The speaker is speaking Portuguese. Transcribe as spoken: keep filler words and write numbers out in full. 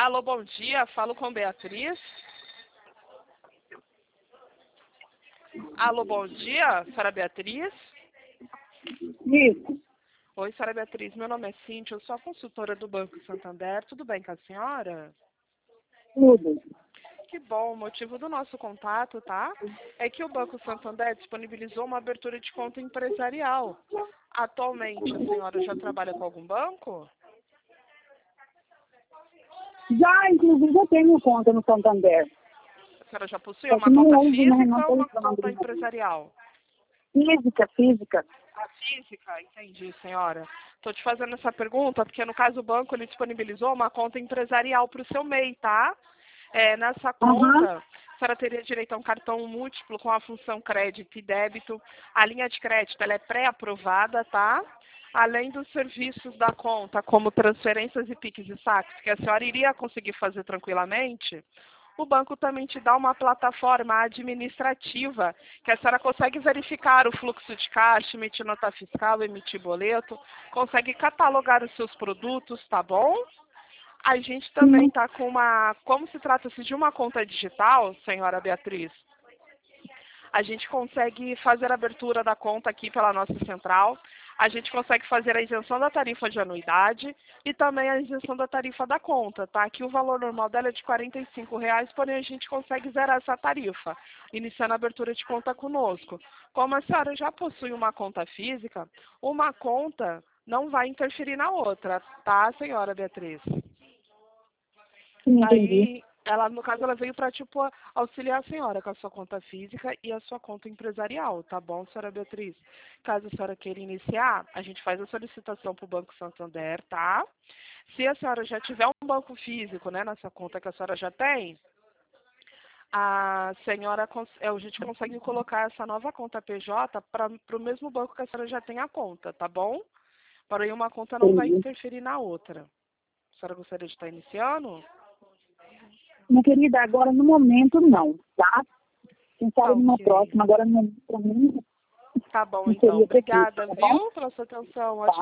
Alô, bom dia. Falo com Beatriz. Alô, bom dia. Senhora Beatriz? Isso. Oi, senhora Beatriz. Meu nome é Cíntia. Eu sou a consultora do Banco Santander. Tudo bem com a senhora? Tudo. Que bom. O motivo do nosso contato, tá? É que o Banco Santander disponibilizou uma abertura de conta empresarial. Atualmente, a senhora já trabalha com algum banco? Já, inclusive, eu tenho conta no Santander. A senhora já possui Só que uma não conta uso, né? Não física ou estou uma usando. conta empresarial? Física, física. A física, entendi, senhora. Estou te fazendo essa pergunta porque, no caso, o banco ele disponibilizou uma conta empresarial para o seu M E I, tá? É, nessa conta, Aham. a senhora teria direito a um cartão múltiplo com a função crédito e débito. A linha de crédito ela é pré-aprovada, tá? Além dos serviços da conta, como transferências e piques e saques, que a senhora iria conseguir fazer tranquilamente, o banco também te dá uma plataforma administrativa que a senhora consegue verificar o fluxo de caixa, emitir nota fiscal, emitir boleto, consegue catalogar os seus produtos, tá bom? A gente também Sim. está com uma... Como se trata-se de uma conta digital, senhora Beatriz, a gente consegue fazer a abertura da conta aqui pela nossa central, a gente consegue fazer a isenção da tarifa de anuidade e também a isenção da tarifa da conta, tá? Aqui o valor normal dela é de quarenta e cinco reais, porém a gente consegue zerar essa tarifa, iniciando a abertura de conta conosco. Como a senhora já possui uma conta física, uma conta não vai interferir na outra, tá, senhora Beatriz? Sim, entendi. Daí, ela, no caso, ela veio para, tipo, auxiliar a senhora com a sua conta física e a sua conta empresarial, tá bom, senhora Beatriz? Caso a senhora queira iniciar, a gente faz a solicitação para o Banco Santander, tá? Se a senhora já tiver um banco físico, né, nessa conta que a senhora já tem, a senhora, cons- é, a gente consegue colocar essa nova conta P J para o mesmo banco que a senhora já tem a conta, tá bom? Porém, uma conta não vai Entendi. interferir na outra. A senhora gostaria de estar iniciando? Minha querida, agora no momento não, tá? Quem sabe numa Ok. próxima, agora no, pra mim Tá bom, não então. seria possível, Obrigada, tá bom? viu, pela sua atenção. Tá.